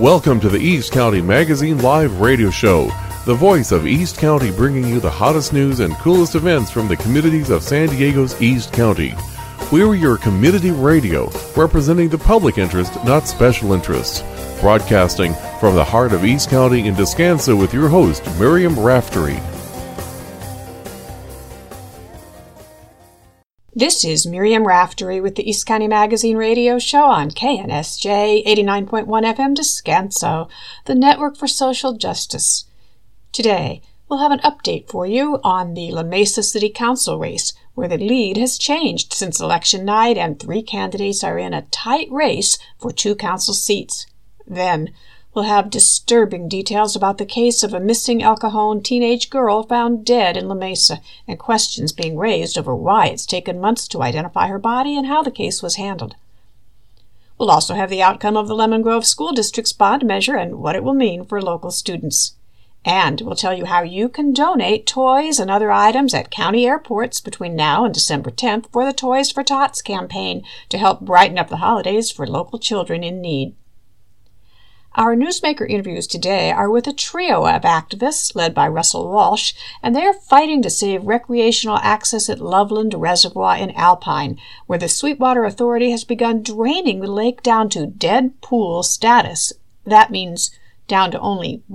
Welcome to the East County Magazine Live Radio Show, the voice of East County, bringing you the hottest news and coolest events from the communities of San Diego's East County. We're your community radio, representing the public interest, not special interests. Broadcasting from the heart of East County in Descanso with your host, Miriam Raftery. This is Miriam Raftery with the East County Magazine Radio Show on KNSJ 89.1 FM Descanso, the Network for Social Justice. Today, we'll have an update for you on the La Mesa City Council race, where the lead has changed since election night and 3 candidates are in a tight race for 2 council seats. Then, we'll have disturbing details about the case of a missing El Cajon teenage girl found dead in La Mesa, and questions being raised over why it's taken months to identify her body and how the case was handled. We'll also have the outcome of the Lemon Grove School District's bond measure and what it will mean for local students. And we'll tell you how you can donate toys and other items at county airports between now and December 10th for the Toys for Tots campaign to help brighten up the holidays for local children in need. Our newsmaker interviews today are with a trio of activists led by Russell Walsh, and they are fighting to save recreational access at Loveland Reservoir in Alpine, where the Sweetwater Authority has begun draining the lake down to dead pool status. That means down to only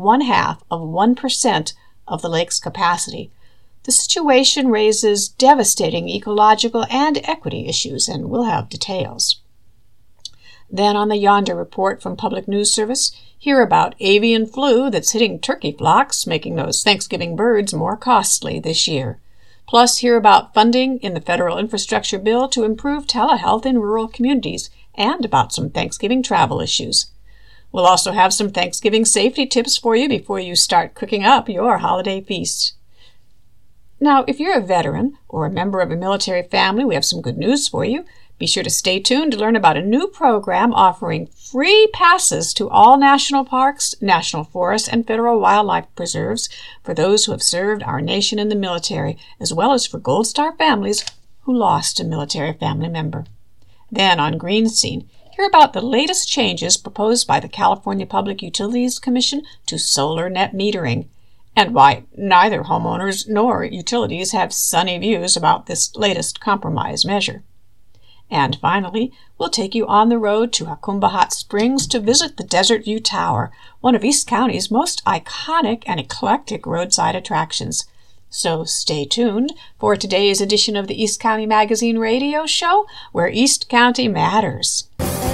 0.5% of the lake's capacity. The situation raises devastating ecological and equity issues, and we'll have details. Then on the Yonder Report from Public News Service, hear about avian flu that's hitting turkey flocks, making those Thanksgiving birds more costly this year. Plus, hear about funding in the federal infrastructure bill to improve telehealth in rural communities, and about some Thanksgiving travel issues. We'll also have some Thanksgiving safety tips for you before you start cooking up your holiday feast. Now, if you're a veteran or a member of a military family, we have some good news for you. Be sure to stay tuned to learn about a new program offering free passes to all national parks, national forests, and federal wildlife preserves for those who have served our nation in the military, as well as for Gold Star families who lost a military family member. Then on Green Scene, hear about the latest changes proposed by the California Public Utilities Commission to solar net metering, and why neither homeowners nor utilities have sunny views about this latest compromise measure. And finally, we'll take you on the road to Jacumba Hot Springs to visit the Desert View Tower, one of East County's most iconic and eclectic roadside attractions. So stay tuned for today's edition of the East County Magazine Radio Show, where East County matters.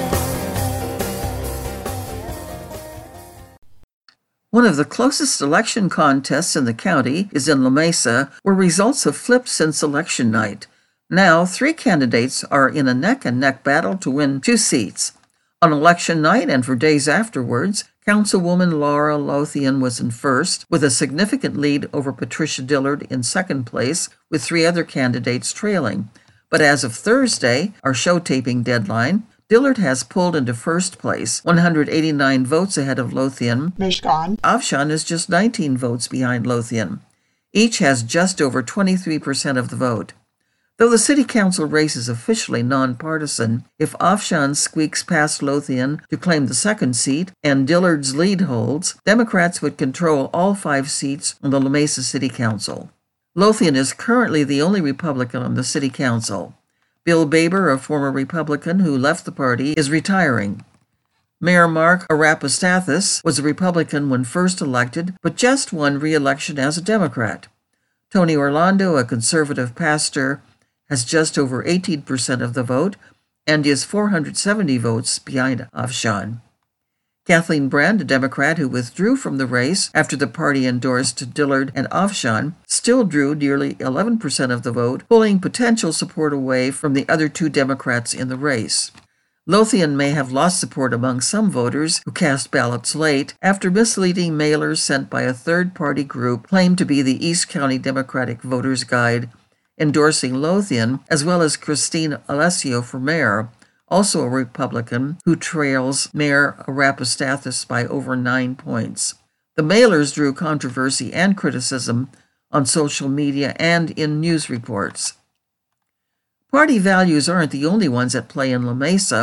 One of the closest election contests in the county is in La Mesa, where results have flipped since election night. Now, 3 candidates are in a neck-and-neck battle to win 2 seats. On election night and for days afterwards, Councilwoman Laura Lothian was in first, with a significant lead over Patricia Dillard in second place, with 3 other candidates trailing. But as of Thursday, our show taping deadline, Dillard has pulled into first place, 189 votes ahead of Lothian. Mishkan. Afshan is just 19 votes behind Lothian. Each has just over 23% of the vote. Though the city council race is officially nonpartisan, if Afshan squeaks past Lothian to claim the second seat and Dillard's lead holds, Democrats would control all 5 seats on the La Mesa City Council. Lothian is currently the only Republican on the city council. Bill Baber, a former Republican who left the party, is retiring. Mayor Mark Arapastathis was a Republican when first elected, but just won re-election as a Democrat. Tony Orlando, a conservative pastor, has just over 18% of the vote and is 470 votes behind Afshan. Kathleen Brand, a Democrat who withdrew from the race after the party endorsed Dillard and Afshan, still drew nearly 11% of the vote, pulling potential support away from the other 2 Democrats in the race. Lothian may have lost support among some voters who cast ballots late after misleading mailers sent by a third-party group claimed to be the East County Democratic Voters Guide, endorsing Lothian, as well as Christine Alessio for mayor, also a Republican, who trails Mayor Arapastathis by over 9 points. The mailers drew controversy and criticism on social media and in news reports. Party values aren't the only ones at play in La Mesa,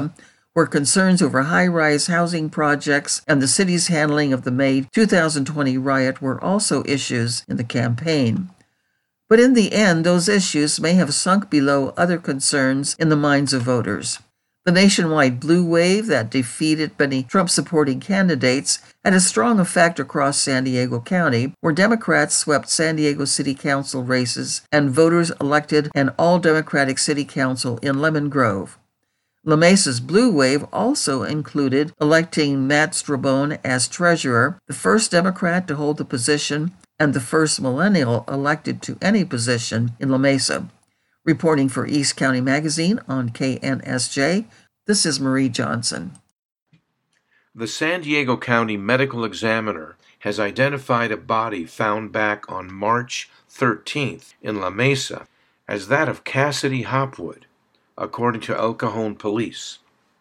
where concerns over high-rise housing projects and the city's handling of the May 2020 riot were also issues in the campaign. But in the end, those issues may have sunk below other concerns in the minds of voters. The nationwide blue wave that defeated many Trump-supporting candidates had a strong effect across San Diego County, where Democrats swept San Diego City Council races and voters elected an all-Democratic city council in Lemon Grove. La Mesa's blue wave also included electing Matt Strabone as treasurer, the first Democrat to hold the position and the first millennial elected to any position in La Mesa. Reporting for East County Magazine on KNSJ, this is Marie Johnson. The San Diego County Medical Examiner has identified a body found back on March 13th in La Mesa as that of Cassidy Hopwood, according to El Cajon police.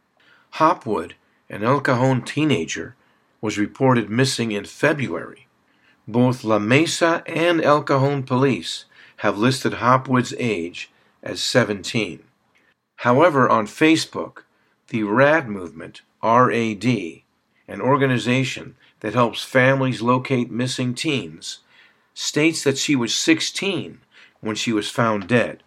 Hopwood, an El Cajon teenager, was reported missing in February. Both La Mesa and El Cajon police have listed Hopwood's age as 17. However, on Facebook, the RAD movement, R-A-D, an organization that helps families locate missing teens, states that she was 16 when she was found dead.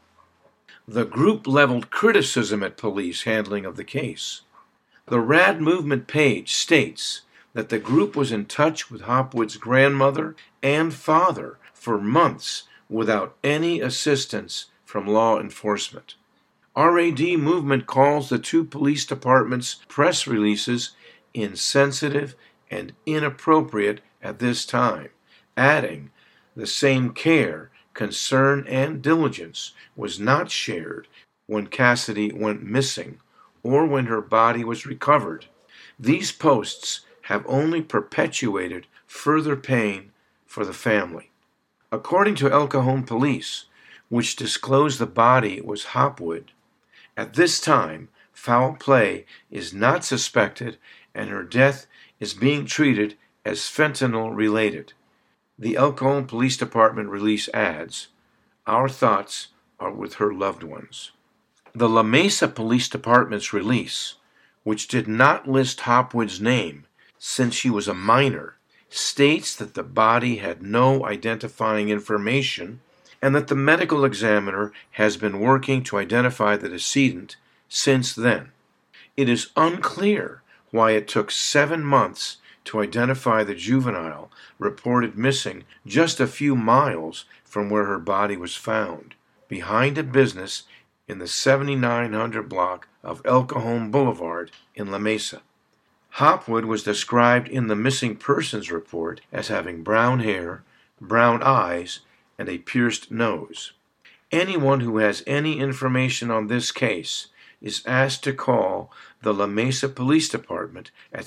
The group leveled criticism at police handling of the case. The RAD movement page states that the group was in touch with Hopwood's grandmother and father for months without any assistance from law enforcement. RAD movement calls the two police departments' press releases insensitive and inappropriate at this time, adding, the same care, concern, and diligence was not shared when Cassidy went missing or when her body was recovered. These posts have only perpetuated further pain for the family. According to El Cajon police, which disclosed the body was Hopwood, at this time, foul play is not suspected and her death is being treated as fentanyl-related. The El Cajon Police Department release adds, "Our thoughts are with her loved ones." The La Mesa Police Department's release, which did not list Hopwood's name since she was a minor, states that the body had no identifying information and that the medical examiner has been working to identify the decedent since then. It is unclear why it took 7 months to identify the juvenile reported missing just a few miles from where her body was found, behind a business in the 7900 block of El Cajon Boulevard in La Mesa. Hopwood was described in the missing persons report as having brown hair, brown eyes, and a pierced nose. Anyone who has any information on this case is asked to call the La Mesa Police Department at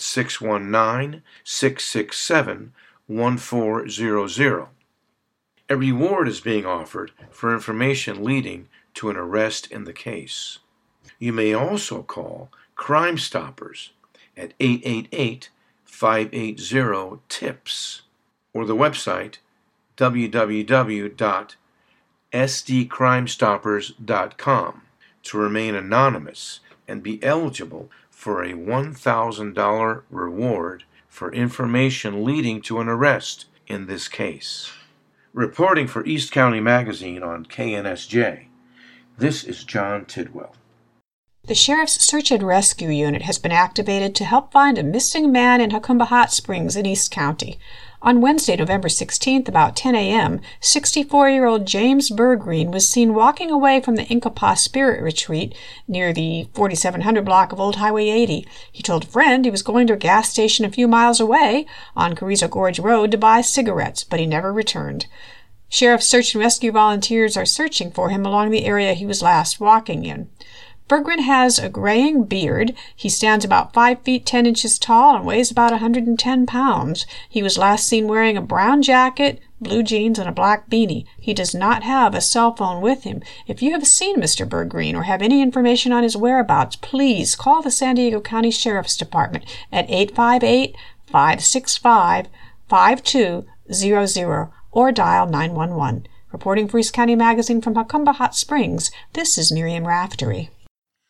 619-667-1400. A reward is being offered for information leading to an arrest in the case. You may also call Crime Stoppers at 888-580-TIPS or the website www.sdcrimestoppers.com to remain anonymous and be eligible for a $1,000 reward for information leading to an arrest in this case. Reporting for East County Magazine on KNSJ, this is John Tidwell. The Sheriff's Search and Rescue Unit has been activated to help find a missing man in Jacumba Hot Springs in East County. On Wednesday, November 16th, about 10 a.m., 64-year-old James Bergreen was seen walking away from the Inkapa Spirit Retreat near the 4700 block of Old Highway 80. He told a friend he was going to a gas station a few miles away on Carrizo Gorge Road to buy cigarettes, but he never returned. Sheriff's Search and Rescue volunteers are searching for him along the area he was last walking in. Berggren has a graying beard. He stands about 5 feet 10 inches tall and weighs about 110 pounds. He was last seen wearing a brown jacket, blue jeans, and a black beanie. He does not have a cell phone with him. If you have seen Mr. Bergreen or have any information on his whereabouts, please call the San Diego County Sheriff's Department at 858-565-5200 or dial 911. Reporting for East County Magazine from Jacumba Hot Springs, this is Miriam Raftery.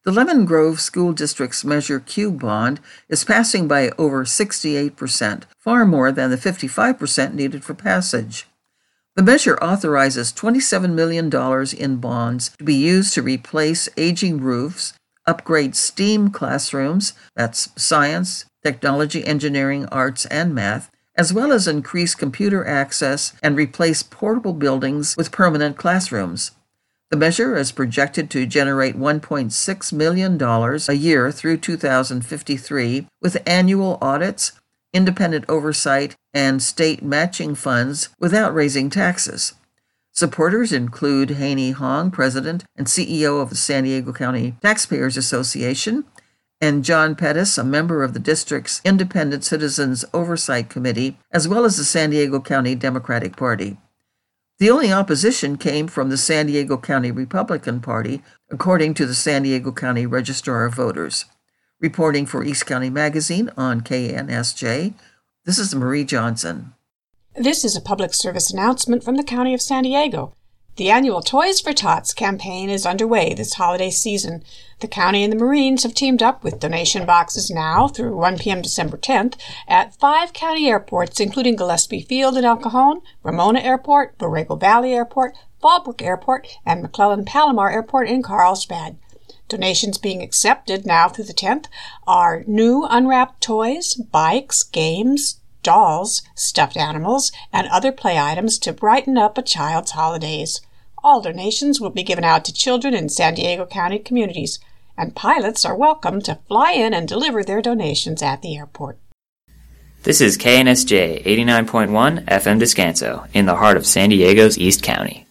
The Lemon Grove School District's Measure Q bond is passing by over 68%, far more than the 55% needed for passage. The measure authorizes $27 million in bonds to be used to replace aging roofs, upgrade STEAM classrooms, that's science, technology, engineering, arts, and math, as well as increase computer access and replace portable buildings with permanent classrooms. The measure is projected to generate $1.6 million a year through 2053, with annual audits, independent oversight, and state matching funds without raising taxes. Supporters include Haney Hong, President and CEO of the San Diego County Taxpayers Association, and John Pettis, a member of the district's Independent Citizens Oversight Committee, as well as the San Diego County Democratic Party. The only opposition came from the San Diego County Republican Party, according to the San Diego County Registrar of Voters. Reporting for East County Magazine on KNSJ, this is Marie Johnson. This is a public service announcement from the County of San Diego. The annual Toys for Tots campaign is underway this holiday season. The county and the Marines have teamed up with donation boxes now through 1 p.m. December 10th at 5 county airports, including Gillespie Field in El Cajon, Ramona Airport, Borrego Valley Airport, Fallbrook Airport, and McClellan-Palomar Airport in Carlsbad. Donations being accepted now through the 10th are new unwrapped toys, bikes, games, dolls, stuffed animals, and other play items to brighten up a child's holidays. All donations will be given out to children in San Diego County communities, and pilots are welcome to fly in and deliver their donations at the airport. This is KNSJ 89.1 FM Descanso, in the heart of San Diego's East County.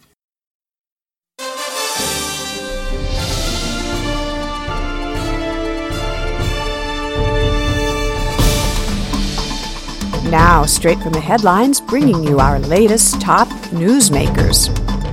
Now, straight from the headlines, bringing you our latest top newsmakers.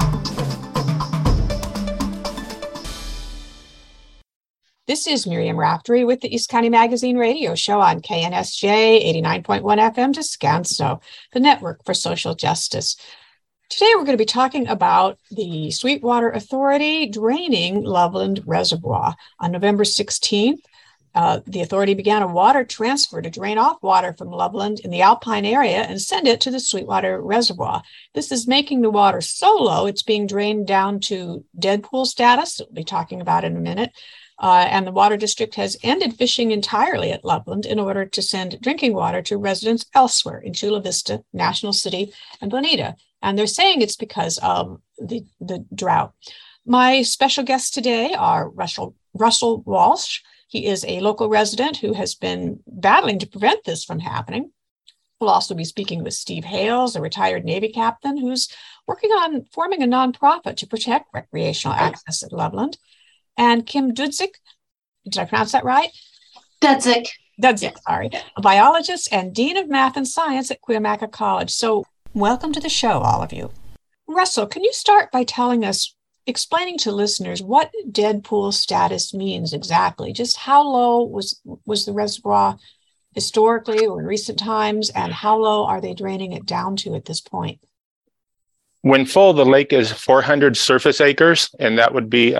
This is Miriam Raftery with the East County Magazine radio show on KNSJ 89.1 FM Descanso, the network for social justice. Today we're going to be talking about the Sweetwater Authority draining Loveland Reservoir. On November 16th, the authority began a water transfer to drain off water from Loveland in the Alpine area and send it to the Sweetwater Reservoir. This is making the water so low it's being drained down to dead pool status. We'll be talking about it in a minute. And the water district has ended fishing entirely at Loveland in order to send drinking water to residents elsewhere in Chula Vista, National City, and Bonita. And they're saying it's because of the drought. My special guests today are Russell Walsh. He is a local resident who has been battling to prevent this from happening. We'll also be speaking with Steve Hales, a retired Navy captain who's working on forming a nonprofit to protect recreational access at Loveland. And Kim Dudzik, did I pronounce that right? Dudzik, sorry, a biologist and Dean of Math and Science at Cuyamaca College. So welcome to the show, all of you. Russell, can you start by explaining to listeners what dead pool status means exactly? Just how low was the reservoir historically or in recent times, and how low are they draining it down to at this point? When full, the lake is 400 surface acres, and that would be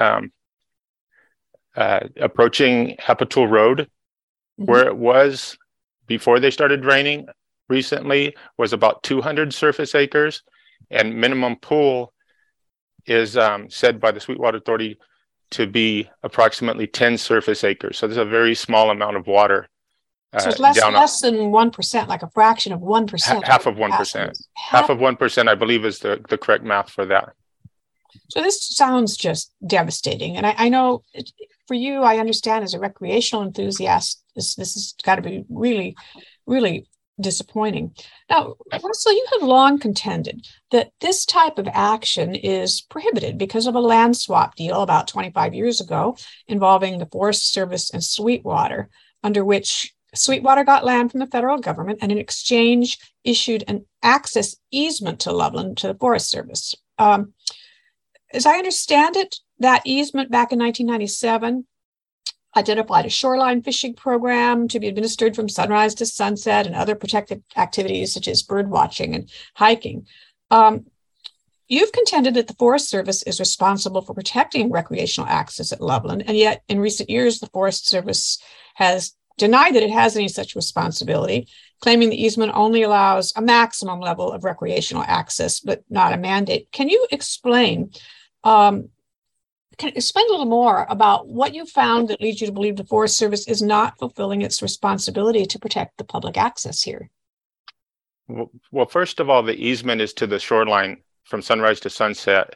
approaching Hepatul Road. Mm-hmm. Where it was before they started draining recently was about 200 surface acres, and minimum pool is said by the Sweetwater Authority to be approximately 10 surface acres. So there's a very small amount of water. So it's less than 1%, like a fraction of 1%. Half of 1%. Half of 1%, I believe, is the correct math for that. So this sounds just devastating. And I know for you, I understand as a recreational enthusiast, this has got to be really, really disappointing. Now, Russell, you have long contended that this type of action is prohibited because of a land swap deal about 25 years ago involving the Forest Service and Sweetwater, under which Sweetwater got land from the federal government and in exchange issued an access easement to Loveland to the Forest Service. As I understand it, that easement back in 1997 identified a shoreline fishing program to be administered from sunrise to sunset and other protected activities such as bird watching and hiking. you've contended that the Forest Service is responsible for protecting recreational access at Loveland, and yet in recent years, the Forest Service has denied that it has any such responsibility, claiming the easement only allows a maximum level of recreational access, but not a mandate. Can you explain a little more about what you found that leads you to believe the Forest Service is not fulfilling its responsibility to protect the public access here? Well, first of all, the easement is to the shoreline from sunrise to sunset,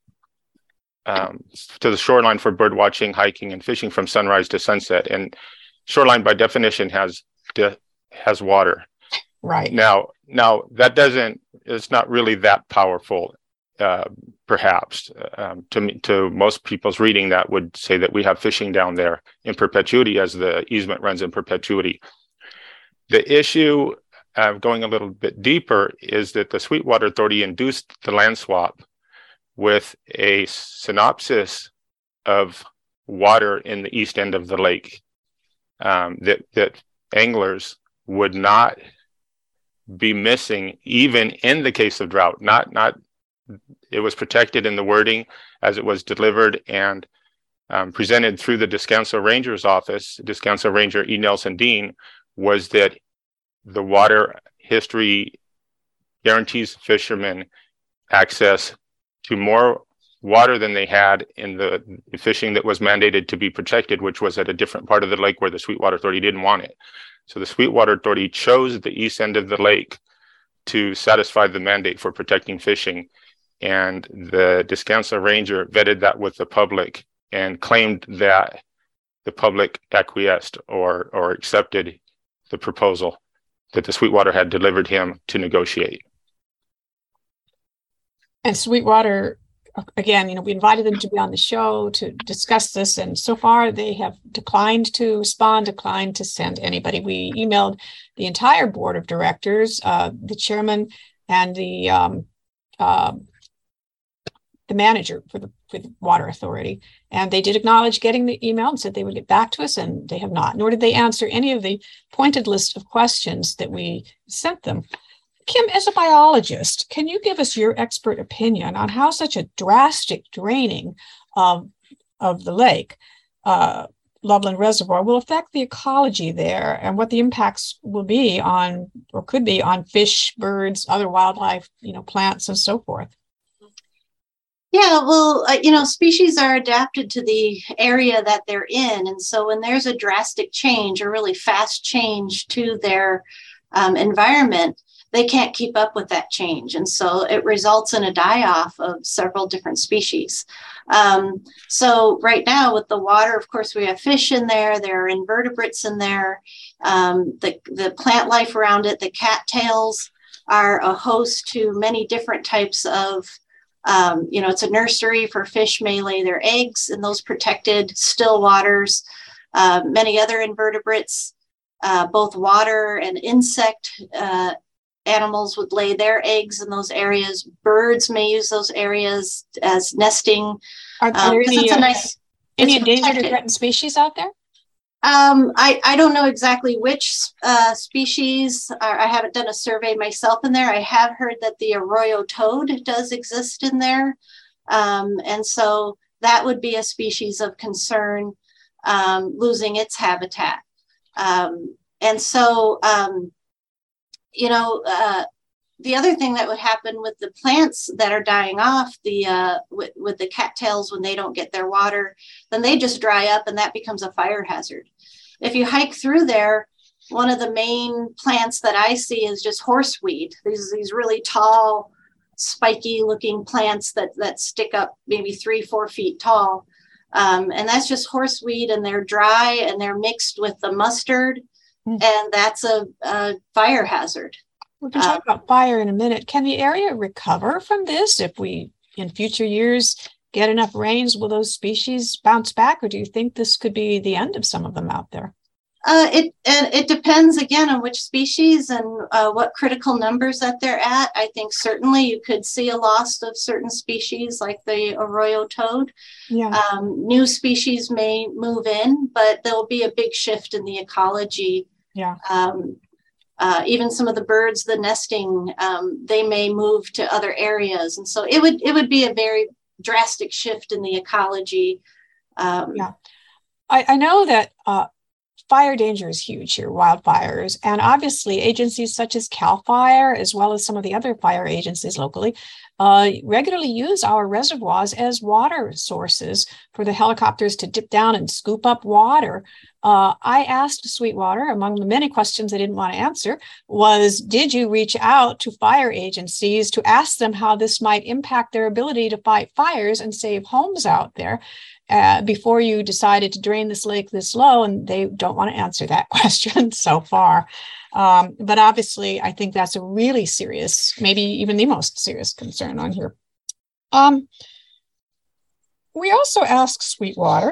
to the shoreline for bird watching, hiking, and fishing from sunrise to sunset. And shoreline, by definition, has water. Right. Now it's not really that powerful. Perhaps to most people's reading, that would say that we have fishing down there in perpetuity, as the easement runs in perpetuity. The issue, going a little bit deeper, is that the Sweetwater Authority induced the land swap with a synopsis of water in the east end of the lake, that anglers would not be missing, even in the case of drought. It was protected in the wording as it was delivered and presented through the Descanso Ranger's office. Descanso Ranger E. Nelson Dean was that the water history guarantees fishermen access to more water than they had in the fishing that was mandated to be protected, which was at a different part of the lake where the Sweetwater Authority didn't want it. So the Sweetwater Authority chose the east end of the lake to satisfy the mandate for protecting fishing. And the Descanso Ranger vetted that with the public and claimed that the public acquiesced or accepted the proposal that the Sweetwater had delivered him to negotiate. And Sweetwater, again, we invited them to be on the show to discuss this, and so far they have declined to respond, declined to send anybody. We emailed the entire board of directors, the chairman and the manager for the Water Authority, and they did acknowledge getting the email and said they would get back to us, and they have not, nor did they answer any of the pointed list of questions that we sent them. Kim, as a biologist, can you give us your expert opinion on how such a drastic draining of the lake, Loveland Reservoir, will affect the ecology there, and what the impacts will be on, or could be, on fish, birds, other wildlife, plants, and so forth? Yeah, well, species are adapted to the area that they're in. And so when there's a drastic change, a really fast change to their environment, they can't keep up with that change. And so it results in a die-off of several different species. So right now with the water, of course, we have fish in there. There are invertebrates in there. The plant life around it, the cattails are a host to many different types of it's a nursery for fish may lay their eggs in those protected still waters. Many other invertebrates, both water and insect animals would lay their eggs in those areas. Birds may use those areas as nesting. Are there any endangered or threatened species out there? I don't know exactly which species. I haven't done a survey myself in there. I have heard that the arroyo toad does exist in there. And so that would be a species of concern, losing its habitat. The other thing that would happen with the plants that are dying off, with the cattails, when they don't get their water, then they just dry up and that becomes a fire hazard. If you hike through there, one of the main plants that I see is just horseweed. These really tall, spiky looking plants that stick up maybe 3-4 feet tall. And that's just horseweed, and they're dry and they're mixed with the mustard. And that's a fire hazard. We can talk about fire in a minute. Can the area recover from this if we, in future years, get enough rains? Will those species bounce back, or do you think this could be the end of some of them out there? It depends, again, on which species and what critical numbers that they're at. I think certainly you could see a loss of certain species like the arroyo toad. Yeah. New species may move in, but there'll be a big shift in the ecology. Yeah. even some of the birds, the nesting, they may move to other areas. And so it would be a very drastic shift in the ecology. Yeah. I know that fire danger is huge here, wildfires, and obviously agencies such as CAL FIRE, as well as some of the other fire agencies locally, regularly use our reservoirs as water sources for the helicopters to dip down and scoop up water. I asked Sweetwater, among the many questions I didn't want to answer, was, did you reach out to fire agencies to ask them how this might impact their ability to fight fires and save homes out there? Before you decided to drain this lake this low, and they don't want to answer that question so far. But obviously, I think that's a really serious, maybe even the most serious concern on here. We also asked Sweetwater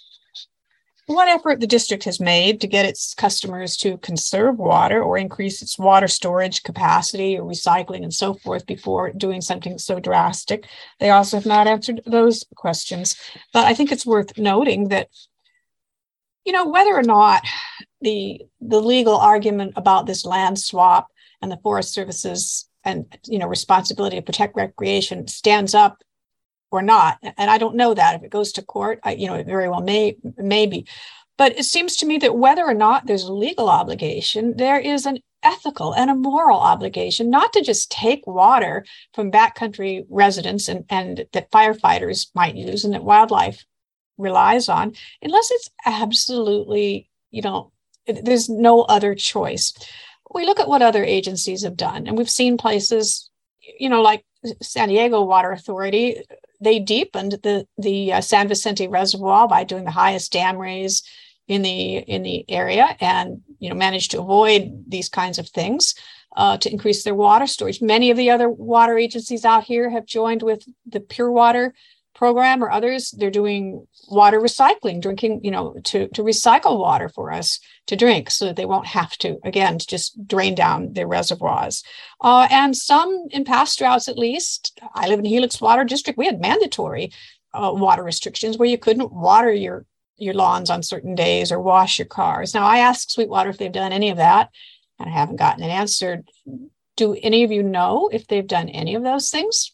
what effort the district has made to get its customers to conserve water or increase its water storage capacity or recycling and so forth before doing something so drastic. They also have not answered those questions. But I think it's worth noting that, whether or not the legal argument about this land swap and the Forest Service's and responsibility to protect recreation stands up or not, and I don't know that if it goes to court, it very well may be. But it seems to me that whether or not there's a legal obligation, there is an ethical and a moral obligation not to just take water from backcountry residents and that firefighters might use and that wildlife relies on, unless it's absolutely, there's no other choice. We look at what other agencies have done, and we've seen places, like San Diego Water Authority. They deepened the San Vicente Reservoir by doing the highest dam raise in the area, and managed to avoid these kinds of things to increase their water storage. Many of the other water agencies out here have joined with the Pure Water program or others. They're doing water recycling, drinking, to recycle water for us to drink so that they won't have to just drain down their reservoirs. And some, in past droughts at least, I live in Helix Water District, we had mandatory water restrictions where you couldn't water your lawns on certain days or wash your cars. Now, I asked Sweetwater if they've done any of that, and I haven't gotten an answer. Do any of you know if they've done any of those things?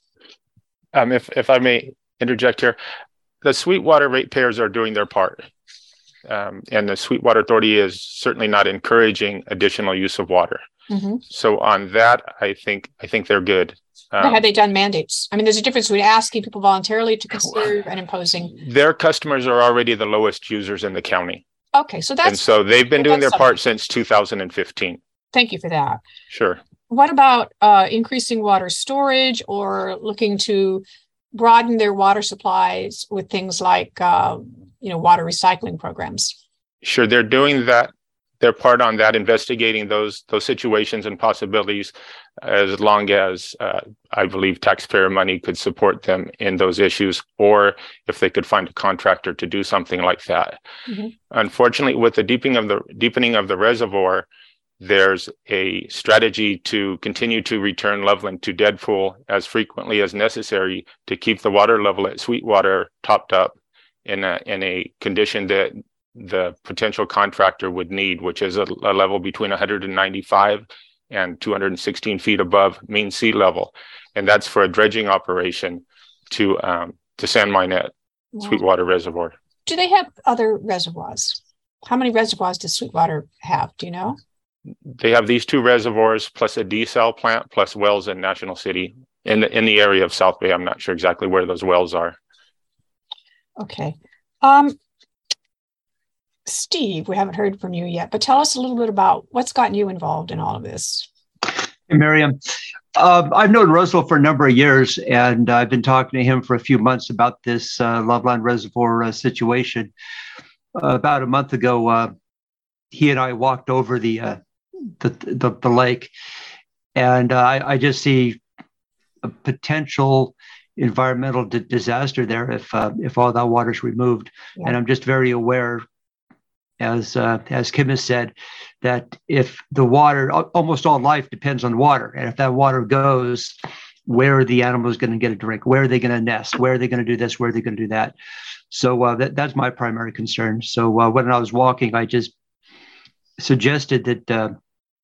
If I may interject here, the Sweetwater ratepayers are doing their part. And the Sweetwater Authority is certainly not encouraging additional use of water. Mm-hmm. So on that, I think they're good. But have they done mandates? I mean, there's a difference between asking people voluntarily to conserve and imposing. Their customers are already the lowest users in the county. Okay, so and so they've been doing their part since 2015. Thank you for that. Sure. What about increasing water storage or looking to broaden their water supplies with things like water recycling programs? Sure, they're doing that. Their part on that, investigating those situations and possibilities, as long as I believe taxpayer money could support them in those issues, or if they could find a contractor to do something like that. Mm-hmm. Unfortunately, with the deepening of the reservoir, there's a strategy to continue to return Loveland to dead pool as frequently as necessary to keep the water level at Sweetwater topped up in a condition that the potential contractor would need, which is a level between 195 and 216 feet above mean sea level. And that's for a dredging operation to San Minette, Sweetwater Reservoir. Do they have other reservoirs? How many reservoirs does Sweetwater have? Do you know? They have these two reservoirs plus a desal plant plus wells in National City in the area of South Bay. I'm not sure exactly where those wells are. Okay. Steve, we haven't heard from you yet, but tell us a little bit about what's gotten you involved in all of this. Hey, Miriam. I've known Russell for a number of years, and I've been talking to him for a few months about this Loveland Reservoir situation. About a month ago, he and I walked over the lake, and I just see a potential environmental disaster there if all that water is removed. Yeah. And I'm just very aware, as Kim has said, that if the water, almost all life depends on water, and if that water goes, where are the animals going to get a drink? Where are they going to nest? Where are they going to do this? Where are they going to do that? So that's my primary concern. So when I was walking, I just suggested that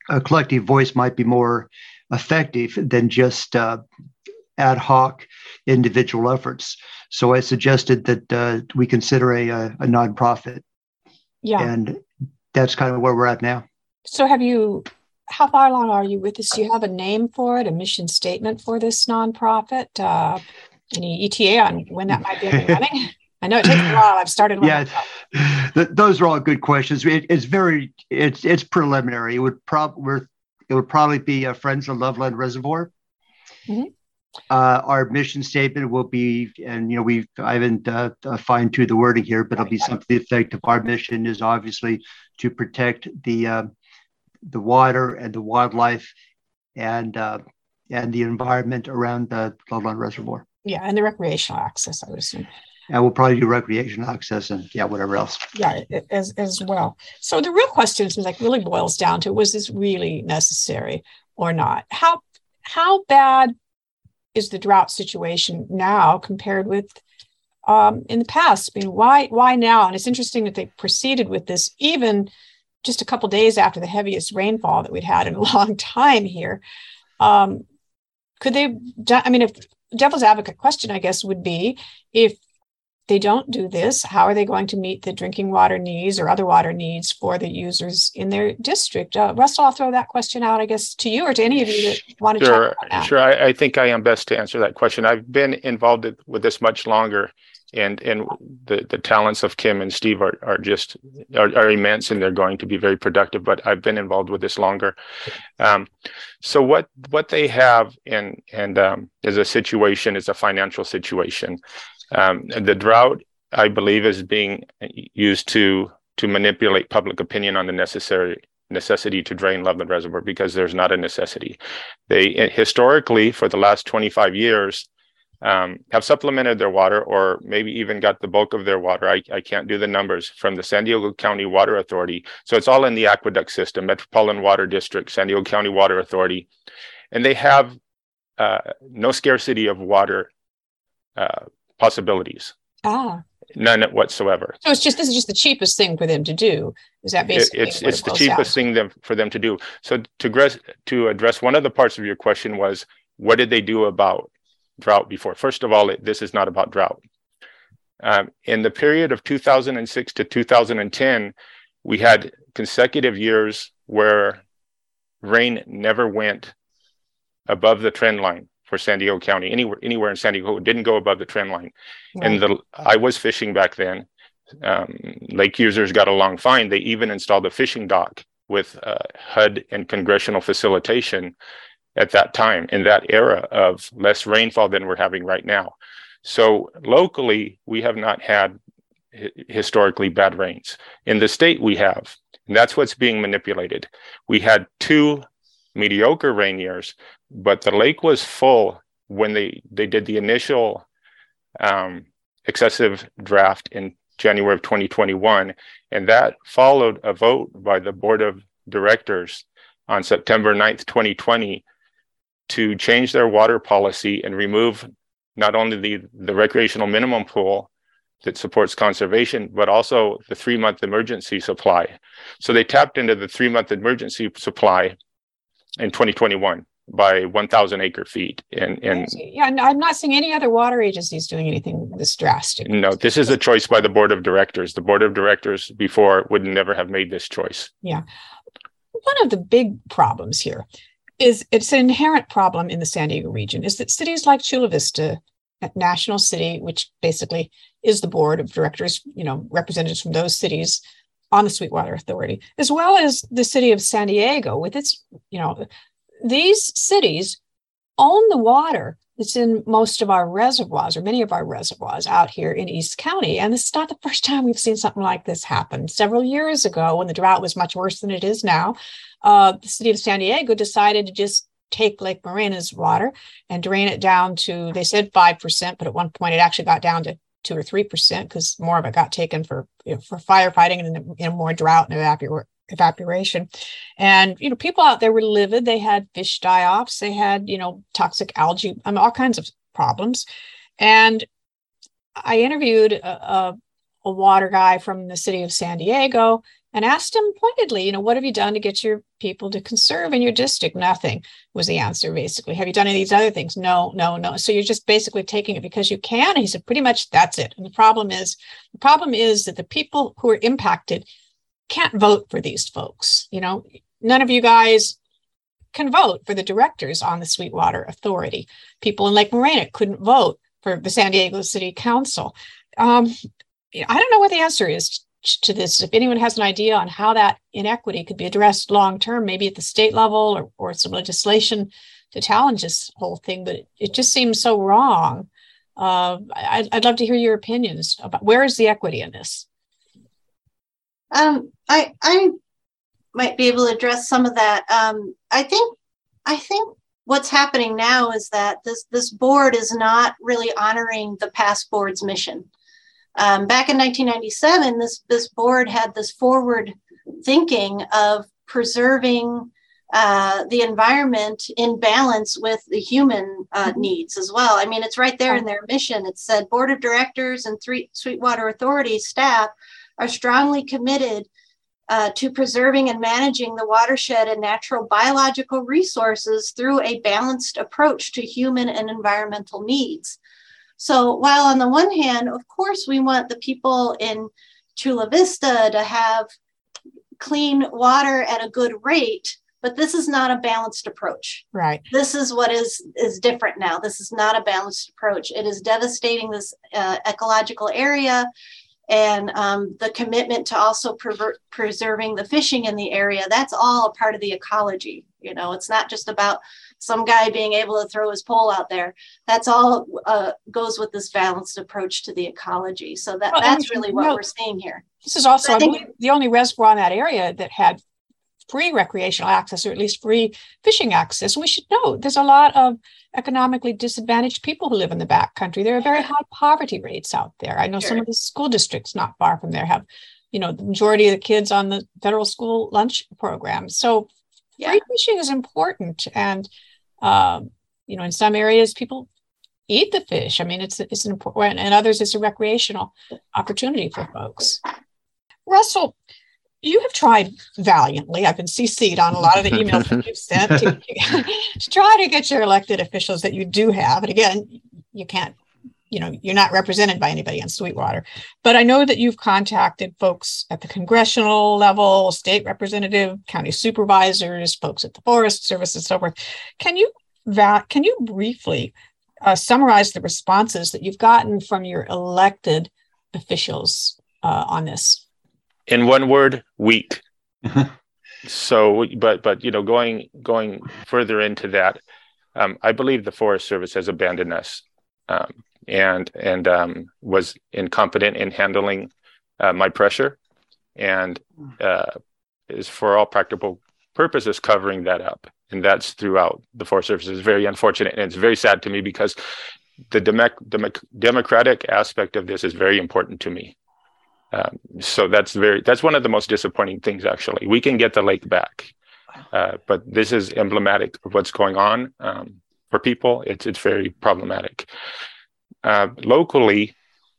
a collective voice might be more effective than just ad hoc individual efforts. So I suggested that we consider a nonprofit. Yeah. And that's kind of where we're at now. So how far along are you with this? Do you have a name for it, a mission statement for this nonprofit? Any ETA on when that might be up and running? I know it takes a while. I've started. Yeah, those are all good questions. It's preliminary. It would probably be Friends of Loveland Reservoir. Mm-hmm. Our mission statement will be, and I haven't fine-tuned the wording here, but it'll be something to the effect of our mission is obviously to protect the water and the wildlife and the environment around the Loveland Reservoir. Yeah, and the recreational access, I would assume. And we'll probably do recreational access and whatever else. Yeah, as well. So the real question is really boils down to, was this really necessary or not? How bad is the drought situation now compared with in the past? I mean, why now? And it's interesting that they proceeded with this even just a couple of days after the heaviest rainfall that we'd had in a long time here. Could they? I mean, if devil's advocate question, I guess, would be, if they don't do this, how are they going to meet the drinking water needs or other water needs for the users in their district? Russell, I'll throw that question out, I guess, to you or to any of you that want to talk about that. Sure. I think I am best to answer that question. I've been involved with this much longer, and the talents of Kim and Steve are immense, and they're going to be very productive. But I've been involved with this longer. So what they have is a situation, is a financial situation. The drought, I believe, is being used to manipulate public opinion on the necessity to drain Loveland Reservoir, because there's not a necessity. They historically, for the last 25 years, have supplemented their water, or maybe even got the bulk of their water. I can't do the numbers, from the San Diego County Water Authority. So it's all in the aqueduct system, Metropolitan Water District, San Diego County Water Authority. And they have no scarcity of water possibilities. None whatsoever. So this is just the cheapest thing for them to do. Is that basically it's the cheapest thing for them to do. So to address one of the parts of your question was, what did they do about drought before? First of all, this is not about drought. In the period of 2006 to 2010, we had consecutive years where rain never went above the trend line for San Diego County. Anywhere in San Diego, it didn't go above the trend line. Right. And I was fishing back then. Lake users got along fine. They even installed a fishing dock with HUD and congressional facilitation at that time, in that era of less rainfall than we're having right now. So locally, we have not had historically bad rains. In the state, we have, and that's what's being manipulated. We had 2 mediocre rain years, but the lake was full when they did the initial excessive draft in January of 2021. And that followed a vote by the Board of Directors on September 9th, 2020, to change their water policy and remove not only the recreational minimum pool that supports conservation, but also the 3-month emergency supply. So they tapped into the 3-month emergency supply in 2021 by 1,000 acre feet. And I'm not seeing any other water agencies doing anything this drastic. No, this is a choice by the Board of Directors. The Board of Directors before would never have made this choice. Yeah. One of the big problems here is, it's an inherent problem in the San Diego region, is that cities like Chula Vista, National City, which basically is the Board of Directors, representatives from those cities on the Sweetwater Authority, as well as the city of San Diego with its, these cities own the water that's in most of our reservoirs, or many of our reservoirs out here in East County. And this is not the first time we've seen something like this happen. Several years ago, when the drought was much worse than it is now, the city of San Diego decided to just take Lake Morena's water and drain it down to, they said 5%, but at one point it actually got down to 2 or 3%, because more of it got taken for firefighting and more drought and evaporation. And people out there were livid. They had fish die-offs. They had toxic algae, all kinds of problems. And I interviewed a water guy from the city of San Diego, and asked him pointedly, what have you done to get your people to conserve in your district? Nothing was the answer, basically. Have you done any of these other things? No. So you're just basically taking it because you can. And he said, pretty much that's it. And the problem is that the people who are impacted can't vote for these folks. None of you guys can vote for the directors on the Sweetwater Authority. People in Lake Morena couldn't vote for the San Diego City Council. I don't know what the answer is to this. If anyone has an idea on how that inequity could be addressed long term, maybe at the state level or some legislation to challenge this whole thing, but it just seems so wrong. I'd love to hear your opinions about where is the equity in this. I might be able to address some of that. I think what's happening now is that this board is not really honoring the past board's mission. Back in 1997, this board had this forward thinking of preserving the environment in balance with the human needs as well. I mean, it's right there in their mission. It said Board of Directors and Sweetwater Authority staff are strongly committed to preserving and managing the watershed and natural biological resources through a balanced approach to human and environmental needs. So while on the one hand, of course, we want the people in Chula Vista to have clean water at a good rate, but this is not a balanced approach. Right. This is what is different now. This is not a balanced approach. It is devastating this ecological area, and the commitment to also preserving the fishing in the area. That's all a part of the ecology. It's not just about some guy being able to throw his pole out there. That's all goes with this balanced approach to the ecology. So that's really what we're seeing here. This is also, I believe, the only reservoir in that area that had free recreational access, or at least free fishing access. And we should know there's a lot of economically disadvantaged people who live in the backcountry. There are very high poverty rates out there. I know some of the school districts not far from there have, the majority of the kids on the federal school lunch program. So free fishing is important. And, in some areas, people eat the fish. I mean, it's an important, and others, it's a recreational opportunity for folks. Russell, you have tried valiantly. I've been CC'd on a lot of the emails that you've sent to try to get your elected officials that you do have. And again, you can't, you're not represented by anybody on Sweetwater. But I know that you've contacted folks at the congressional level, state representative, county supervisors, folks at the Forest Service, and so forth. Can you briefly summarize the responses that you've gotten from your elected officials on this? In one word, weak. So, but going further into that, I believe the Forest Service has abandoned us, and was incompetent in handling my pressure, and is for all practical purposes covering that up, and that's throughout the Forest Service. Is very unfortunate, and it's very sad to me because the democratic aspect of this is very important to me. So that's one of the most disappointing things, actually. We can get the lake back, but this is emblematic of what's going on for people. It's very problematic. Locally,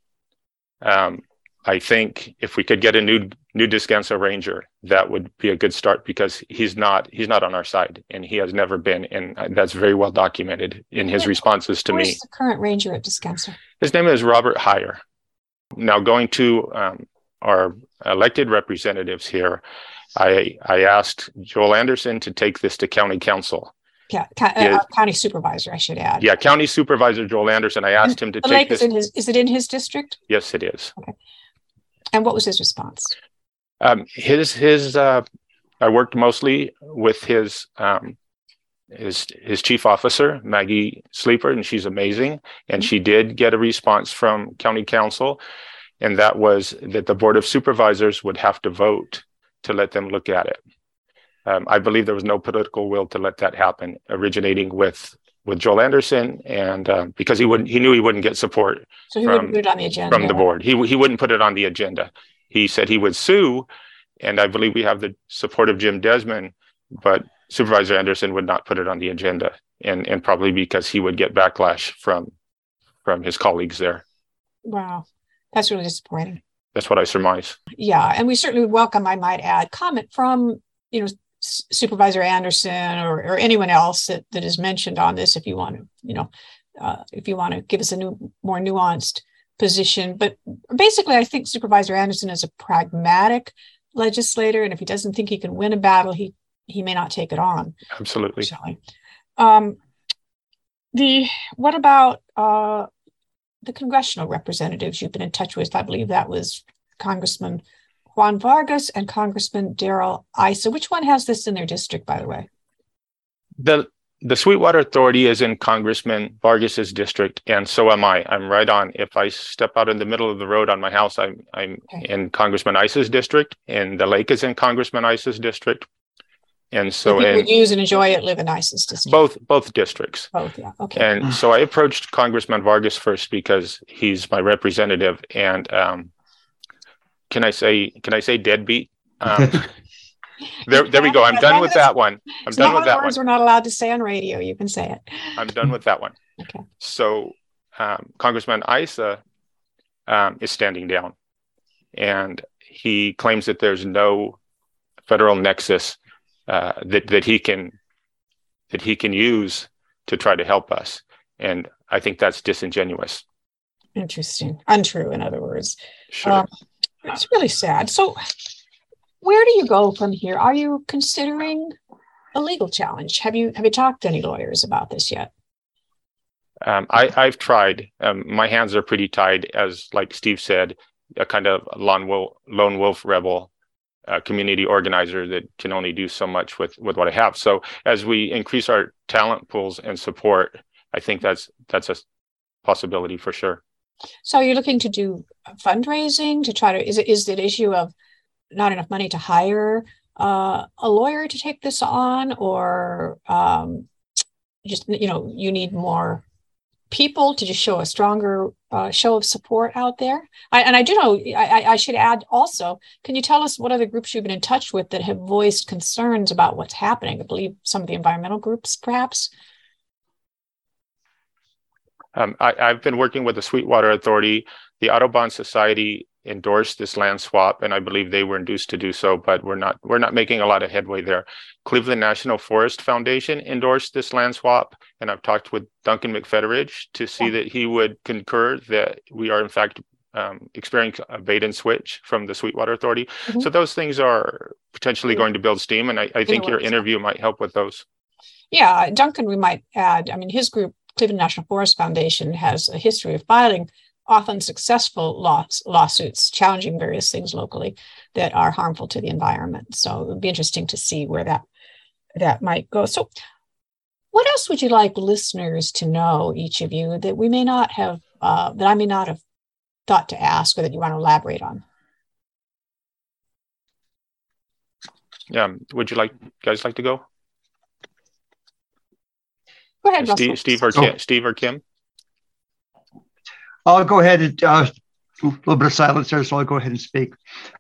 I think if we could get a new Descanso ranger, that would be a good start, because he's not on our side, and he has never been, and that's very well documented in his responses to me. Who's the current ranger at Descanso? His name is Robert Heyer. Now, going to our elected representatives here, I asked Joel Anderson to take this to county council. Yeah, county supervisor, I should add. Yeah, county supervisor Joel Anderson. I asked him to take this. Is it in his district? Yes, it is. Okay. And what was his response? I worked mostly with his chief officer, Maggie Sleeper, and she's amazing. And she did get a response from county council, and that was that the Board of Supervisors would have to vote to let them look at it. I believe there was no political will to let that happen, originating with Joel Anderson, and because he knew he wouldn't get support. So he wouldn't put it on the agenda from the board. He wouldn't put it on the agenda. He said he would sue, and I believe we have the support of Jim Desmond, but Supervisor Anderson would not put it on the agenda, and probably because he would get backlash from his colleagues there. Wow, that's really disappointing. That's what I surmise. Yeah, and we certainly welcome, I might add, comment from, Supervisor Anderson or anyone else that is mentioned on this, if you want to, give us a more nuanced position. But basically, I think Supervisor Anderson is a pragmatic legislator, and if he doesn't think he can win a battle, he may not take it on. Absolutely. What about the congressional representatives you've been in touch with? I believe that was Congressman Juan Vargas and Congressman Darrell Issa. Which one has this in their district, by the way? The Sweetwater Authority is in Congressman Vargas's district, and so am I. I'm right on. If I step out in the middle of the road on my house, I'm in Congressman Issa's district, and the lake is in Congressman Issa's district. And so people would use and enjoy it, live in Issa's district. Both districts. Both, yeah. Okay. And so I approached Congressman Vargas first because he's my representative, and can I say deadbeat? There we go. I'm done with that one. I'm done with that one. Words we're not allowed to say on radio. You can say it. I'm done with that one. Okay. So Congressman Issa is standing down, and he claims that there's no federal nexus that he can use to try to help us, and I think that's disingenuous. Interesting. Untrue, in other words. Sure. It's really sad. So where do you go from here? Are you considering a legal challenge? Have you talked to any lawyers about this yet? I've tried. My hands are pretty tied, as like Steve said, a kind of lone wolf rebel community organizer that can only do so much with what I have. So as we increase our talent pools and support, I think that's a possibility for sure. So you're looking to do fundraising to try to, is it an issue of not enough money to hire a lawyer to take this on, or just, you need more people to just show a stronger show of support out there? I do know, I should add also, can you tell us what other groups you've been in touch with that have voiced concerns about what's happening? I believe some of the environmental groups, perhaps? I've been working with the Sweetwater Authority. The Audubon Society endorsed this land swap, and I believe they were induced to do so, but we're not making a lot of headway there. Cleveland National Forest Foundation endorsed this land swap, and I've talked with Duncan McFetteridge to see that he would concur that we are in fact experiencing a bait and switch from the Sweetwater Authority. Mm-hmm. So those things are potentially going to build steam, and I think your interview might help with those. Yeah, Duncan, we might add, his group, Cleveland National Forest Foundation, has a history of filing often successful lawsuits challenging various things locally that are harmful to the environment. So it would be interesting to see where that might go. So what else would you like listeners to know, each of you, that we may not have, that I may not have thought to ask, or that you want to elaborate on? Yeah, would you guys like to go? Go ahead, Russell. Steve or Kim? I'll go ahead and a little bit of silence there, so I'll go ahead and speak.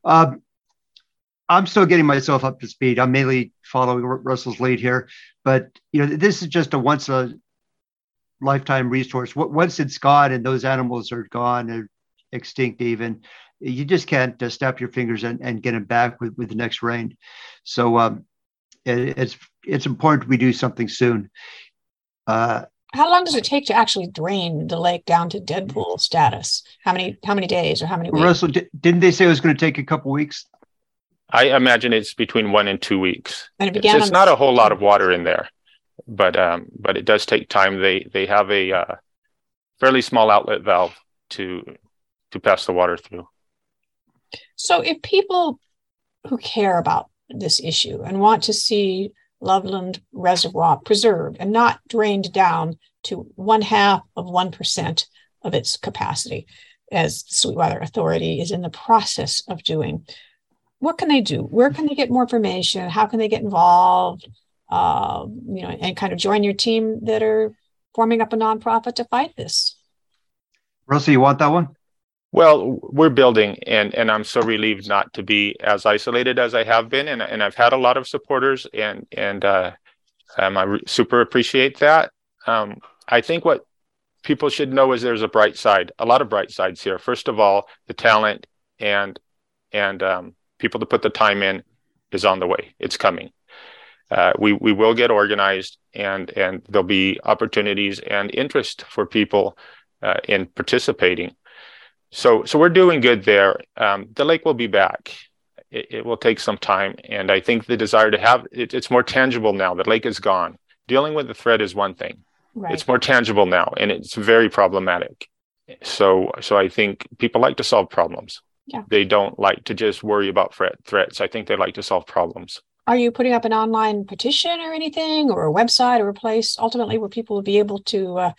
I'm still getting myself up to speed. I'm mainly following Russell's lead here, but this is just a once a lifetime resource. Once it's gone and those animals are gone or extinct, even, you just can't snap your fingers and get them back with the next rain. So it's important we do something soon. How long does it take to actually drain the lake down to dead pool status? How many days or how many weeks? Russell, didn't they say it was going to take a couple weeks? I imagine it's between 1 and 2 weeks. And it began. It's not a whole lot of water in there, but it does take time. They have a fairly small outlet valve to pass the water through. So if people who care about this issue and want to see Loveland Reservoir preserved and not drained down to 0.5% of its capacity, as the Sweetwater Authority is in the process of doing, what can they do? Where can they get more information? How can they get involved? And kind of join your team that are forming up a nonprofit to fight this? Russell, you want that one? Well, we're building, and I'm so relieved not to be as isolated as I have been, and I've had a lot of supporters, and I super appreciate that. I think what people should know is there's a lot of bright sides here. First of all, the talent and people to put the time in is on the way. It's coming. We will get organized, and there'll be opportunities and interest for people in participating. So we're doing good there. The lake will be back. It will take some time, and I think the desire to have it's more tangible now. The lake is gone. Dealing with the threat is one thing. Right. It's more tangible now, and it's very problematic. So I think people like to solve problems. Yeah. They don't like to just worry about threats. I think they like to solve problems. Are you putting up an online petition or anything, or a website or a place ultimately where people will be able to,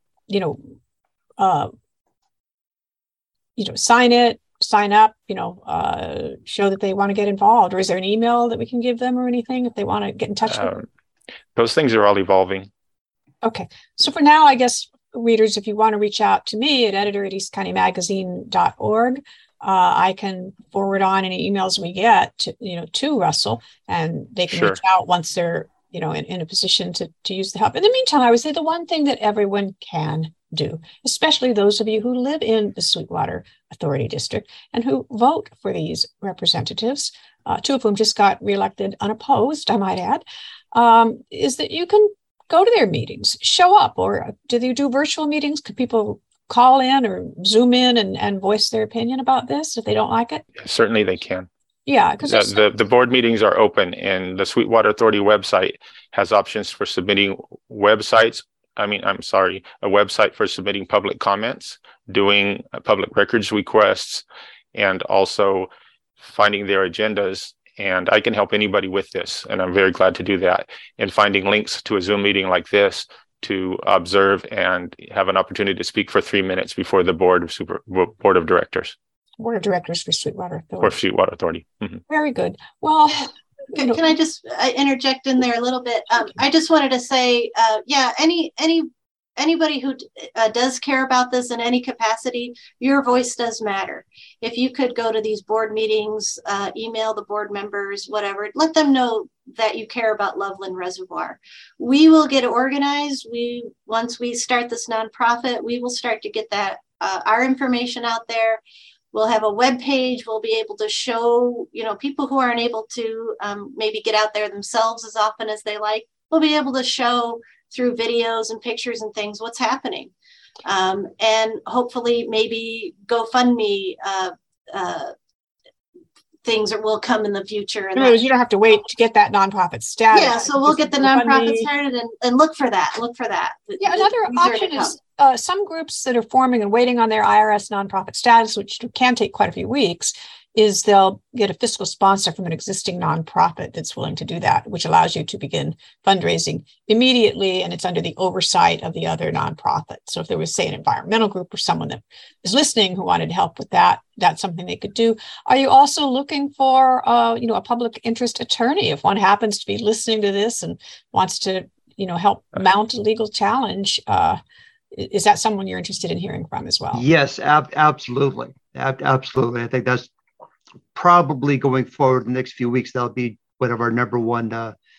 sign up, show that they want to get involved? Or is there an email that we can give them or anything if they want to get in touch with them? Those things are all evolving. Okay. So for now, I guess, readers, if you want to reach out to me at editor@eastcountymagazine.org, I can forward on any emails we get to Russell, and they can reach out once they're, in a position to use the help. In the meantime, I would say the one thing that everyone can do, especially those of you who live in the Sweetwater Authority District and who vote for these representatives, two of whom just got reelected unopposed, I might add, is that you can go to their meetings, show up, or do they do virtual meetings? Could people call in or Zoom in and voice their opinion about this if they don't like it? Certainly they can. Yeah, because the board meetings are open, and the Sweetwater Authority website has options for submitting a website for submitting public comments, doing public records requests, and also finding their agendas. And I can help anybody with this, and I'm very glad to do that. And finding links to a Zoom meeting like this to observe and have an opportunity to speak for 3 minutes before the board of directors. Board of Directors for Sweetwater Authority. For Sweetwater Authority. Mm-hmm. Very good. Well, can I just interject in there a little bit? I just wanted to say, anybody who does care about this in any capacity, your voice does matter. If you could go to these board meetings, email the board members, whatever, let them know that you care about Loveland Reservoir. We will get organized. Once we start this nonprofit, we will start to get that our information out there. We'll have a web page. We'll be able to show, people who aren't able to maybe get out there themselves as often as they like. We'll be able to show through videos and pictures and things what's happening. And hopefully maybe GoFundMe things will come in the future. And you don't have to wait to get that nonprofit status. Yeah, so we'll get the nonprofit started and look for that. Yeah, another option is some groups that are forming and waiting on their IRS nonprofit status, which can take quite a few weeks, is they'll get a fiscal sponsor from an existing nonprofit that's willing to do that, which allows you to begin fundraising immediately, and it's under the oversight of the other nonprofit. So if there was, say, an environmental group or someone that is listening who wanted help with that, that's something they could do. Are you also looking for, a public interest attorney if one happens to be listening to this and wants to, help mount a legal challenge? Is that someone you're interested in hearing from as well? Yes, absolutely. Absolutely. I think that's probably going forward in the next few weeks. That'll be one of our number one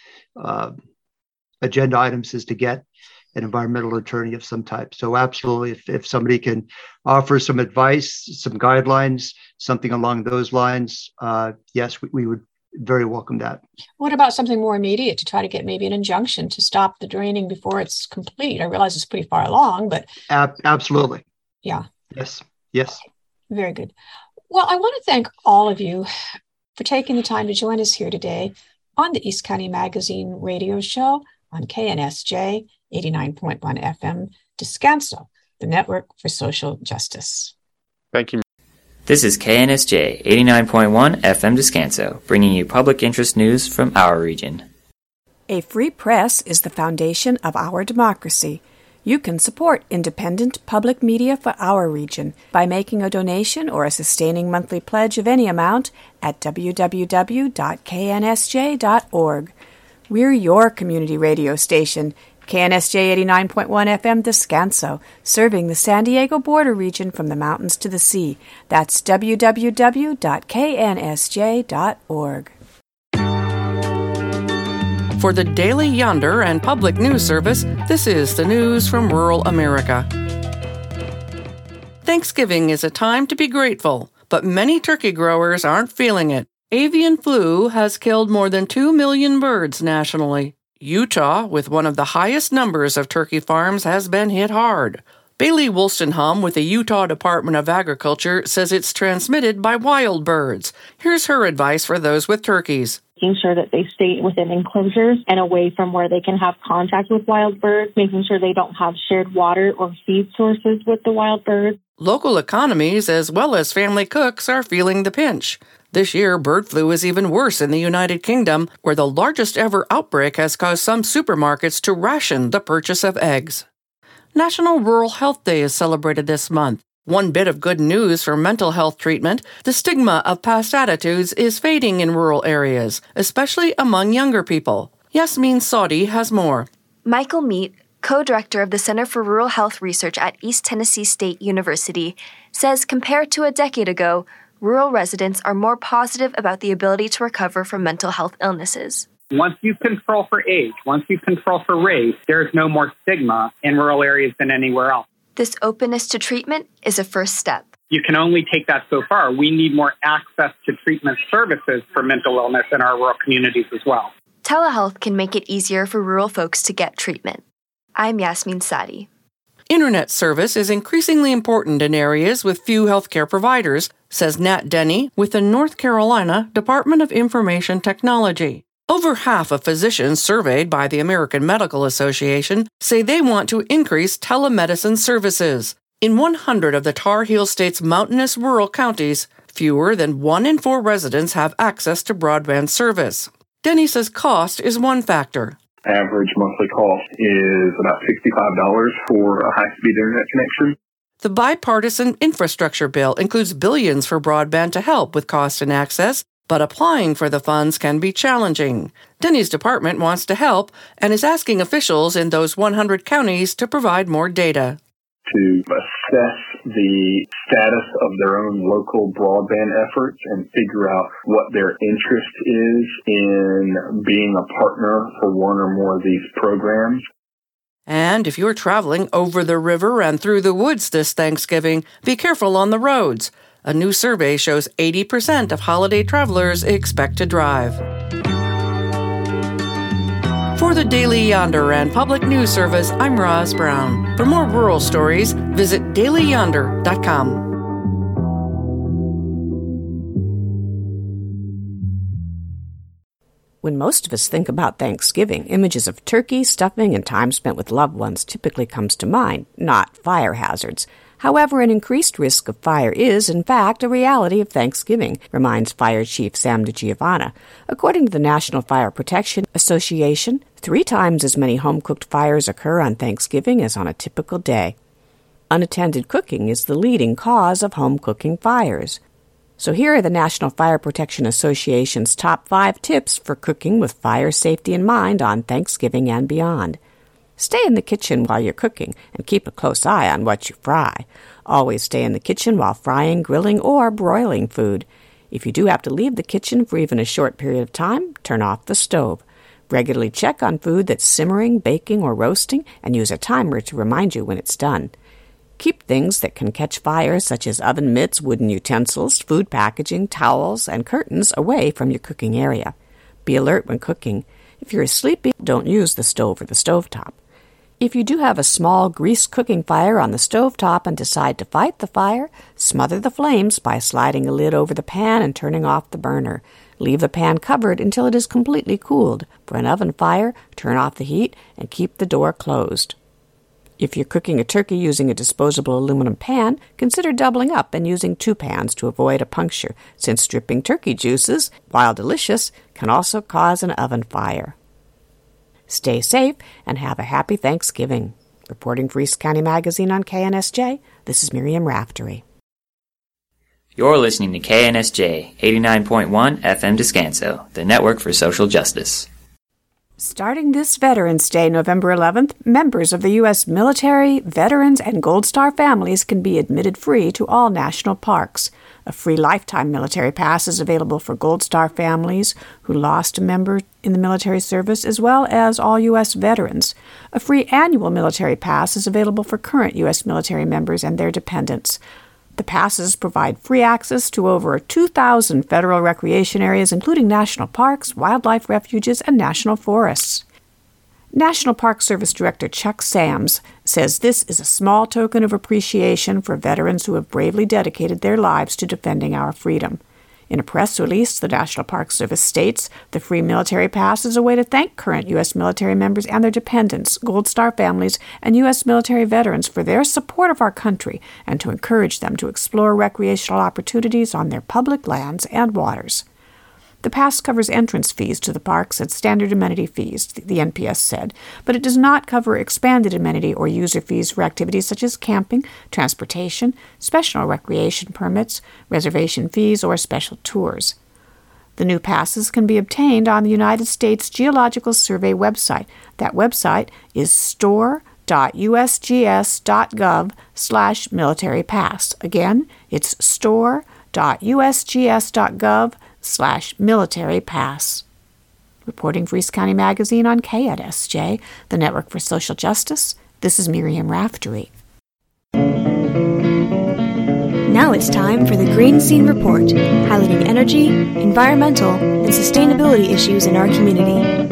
agenda items, is to get an environmental attorney of some type. So absolutely, if somebody can offer some advice, some guidelines, something along those lines, yes, we would very welcome that. What about something more immediate to try to get maybe an injunction to stop the draining before it's complete? I realize it's pretty far along, but absolutely. Yeah. Yes. Very good. Well, I want to thank all of you for taking the time to join us here today on the East County Magazine radio show on KNSJ 89.1 FM Descanso, the Network for Social Justice. Thank you. This is KNSJ 89.1 FM Descanso, bringing you public interest news from our region. A free press is the foundation of our democracy. You can support independent public media for our region by making a donation or a sustaining monthly pledge of any amount at www.knsj.org. We're your community radio station, KNSJ 89.1 FM Descanso, serving the San Diego border region from the mountains to the sea. That's www.knsj.org. For the Daily Yonder and Public News Service, this is the news from rural America. Thanksgiving is a time to be grateful, but many turkey growers aren't feeling it. Avian flu has killed more than 2 million birds nationally. Utah, with one of the highest numbers of turkey farms, has been hit hard. Bailey Wolstenham with the Utah Department of Agriculture says it's transmitted by wild birds. Here's her advice for those with turkeys. Making sure that they stay within enclosures and away from where they can have contact with wild birds, making sure they don't have shared water or feed sources with the wild birds. Local economies as well as family cooks are feeling the pinch. This year, bird flu is even worse in the United Kingdom, where the largest ever outbreak has caused some supermarkets to ration the purchase of eggs. National Rural Health Day is celebrated this month. One bit of good news for mental health treatment, the stigma of past attitudes is fading in rural areas, especially among younger people. Yasmin Saudi has more. Michael Meat, co-director of the Center for Rural Health Research at East Tennessee State University, says compared to a decade ago, rural residents are more positive about the ability to recover from mental health illnesses. Once you control for age, once you control for race, there's no more stigma in rural areas than anywhere else. This openness to treatment is a first step. You can only take that so far. We need more access to treatment services for mental illness in our rural communities as well. Telehealth can make it easier for rural folks to get treatment. I'm Yasmin Sadi. Internet service is increasingly important in areas with few healthcare providers, says Nat Denny with the North Carolina Department of Information Technology. Over half of physicians surveyed by the American Medical Association say they want to increase telemedicine services. In 100 of the Tar Heel State's mountainous rural counties, fewer than 1 in 4 residents have access to broadband service. Denny says cost is one factor. Average monthly cost is about $65 for a high-speed internet connection. The bipartisan infrastructure bill includes billions for broadband to help with cost and access, but applying for the funds can be challenging. Denny's department wants to help and is asking officials in those 100 counties to provide more data. To assess the status of their own local broadband efforts and figure out what their interest is in being a partner for one or more of these programs. And if you're traveling over the river and through the woods this Thanksgiving, be careful on the roads. A new survey shows 80% of holiday travelers expect to drive. For the Daily Yonder and Public News Service, I'm Roz Brown. For more rural stories, visit dailyyonder.com. When most of us think about Thanksgiving, images of turkey, stuffing, and time spent with loved ones typically comes to mind, not fire hazards. However, an increased risk of fire is, in fact, a reality of Thanksgiving, reminds Fire Chief Sam DiGiovanna. According to the National Fire Protection Association, 3 times as many home-cooked fires occur on Thanksgiving as on a typical day. Unattended cooking is the leading cause of home cooking fires. So here are the National Fire Protection Association's top 5 tips for cooking with fire safety in mind on Thanksgiving and beyond. Stay in the kitchen while you're cooking and keep a close eye on what you fry. Always stay in the kitchen while frying, grilling, or broiling food. If you do have to leave the kitchen for even a short period of time, turn off the stove. Regularly check on food that's simmering, baking, or roasting, and use a timer to remind you when it's done. Keep things that can catch fire, such as oven mitts, wooden utensils, food packaging, towels, and curtains, away from your cooking area. Be alert when cooking. If you're asleep, don't use the stove or the stovetop. If you do have a small grease cooking fire on the stovetop and decide to fight the fire, smother the flames by sliding a lid over the pan and turning off the burner. Leave the pan covered until it is completely cooled. For an oven fire, turn off the heat and keep the door closed. If you're cooking a turkey using a disposable aluminum pan, consider doubling up and using 2 pans to avoid a puncture, since dripping turkey juices, while delicious, can also cause an oven fire. Stay safe and have a happy Thanksgiving. Reporting for East County Magazine on KNSJ, this is Miriam Raftery. You're listening to KNSJ 89.1 FM Descanso, the network for social justice. Starting this Veterans Day, November 11th, members of the U.S. military, veterans, and Gold Star families can be admitted free to all national parks. A free lifetime military pass is available for Gold Star families who lost a member in the military service, as well as all U.S. veterans. A free annual military pass is available for current U.S. military members and their dependents. The passes provide free access to over 2,000 federal recreation areas, including national parks, wildlife refuges, and national forests. National Park Service Director Chuck Sams says this is a small token of appreciation for veterans who have bravely dedicated their lives to defending our freedom. In a press release, the National Park Service states the free military pass is a way to thank current U.S. military members and their dependents, Gold Star families, and U.S. military veterans for their support of our country and to encourage them to explore recreational opportunities on their public lands and waters. The pass covers entrance fees to the parks and standard amenity fees, the NPS said, but it does not cover expanded amenity or user fees for activities such as camping, transportation, special recreation permits, reservation fees, or special tours. The new passes can be obtained on the United States Geological Survey website. That website is store.usgs.gov/military pass. Again, it's store.usgs.gov/military pass. Reporting for East County Magazine on KNSJ, the Network for Social Justice, this is Miriam Raftery. Now it's time for the Green Scene Report, highlighting energy, environmental, and sustainability issues in our community.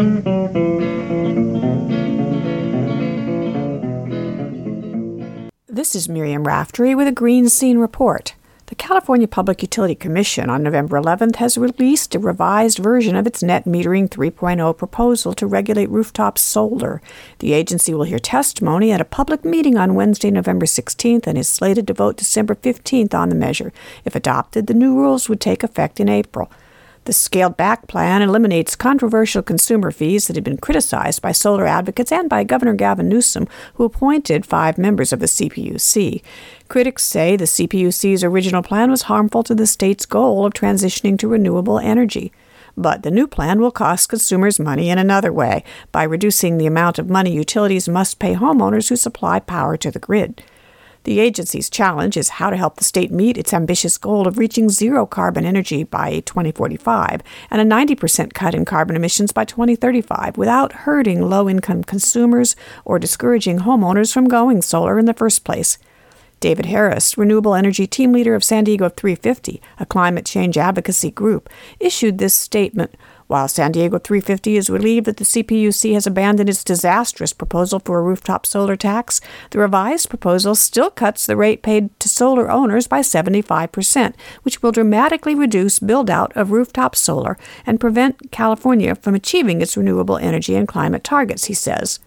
This is Miriam Raftery with a Green Scene Report. The California Public Utility Commission on November 11th has released a revised version of its Net Metering 3.0 proposal to regulate rooftop solar. The agency will hear testimony at a public meeting on Wednesday, November 16th, and is slated to vote December 15th on the measure. If adopted, the new rules would take effect in April. The scaled-back plan eliminates controversial consumer fees that had been criticized by solar advocates and by Governor Gavin Newsom, who appointed 5 members of the CPUC. Critics say the CPUC's original plan was harmful to the state's goal of transitioning to renewable energy. But the new plan will cost consumers money in another way, by reducing the amount of money utilities must pay homeowners who supply power to the grid. The agency's challenge is how to help the state meet its ambitious goal of reaching zero carbon energy by 2045 and a 90% cut in carbon emissions by 2035 without hurting low-income consumers or discouraging homeowners from going solar in the first place. David Harris, renewable energy team leader of San Diego 350, a climate change advocacy group, issued this statement. While San Diego 350 is relieved that the CPUC has abandoned its disastrous proposal for a rooftop solar tax, the revised proposal still cuts the rate paid to solar owners by 75%, which will dramatically reduce build-out of rooftop solar and prevent California from achieving its renewable energy and climate targets, he says.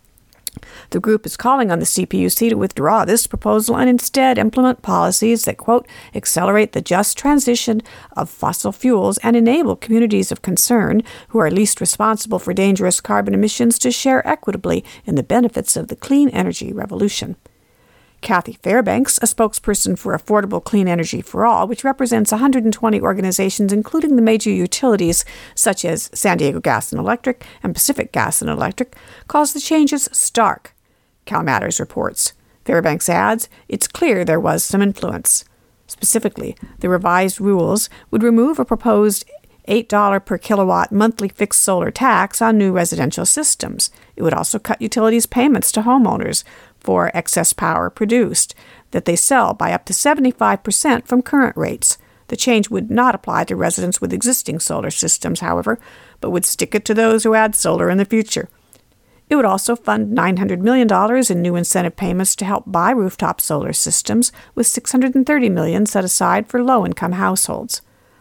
The group is calling on the CPUC to withdraw this proposal and instead implement policies that, quote, accelerate the just transition of fossil fuels and enable communities of concern who are least responsible for dangerous carbon emissions to share equitably in the benefits of the clean energy revolution. Kathy Fairbanks, a spokesperson for Affordable Clean Energy for All, which represents 120 organizations, including the major utilities such as San Diego Gas and Electric and Pacific Gas and Electric, calls the changes stark. CalMatters reports. Fairbanks adds, it's clear there was some influence. Specifically, the revised rules would remove a proposed $8 per kilowatt monthly fixed solar tax on new residential systems. It would also cut utilities' payments to homeowners for excess power produced that they sell by up to 75% from current rates. The change would not apply to residents with existing solar systems, however, but would stick it to those who add solar in the future. It would also fund $900 million in new incentive payments to help buy rooftop solar systems, with $630 million set aside for low-income households.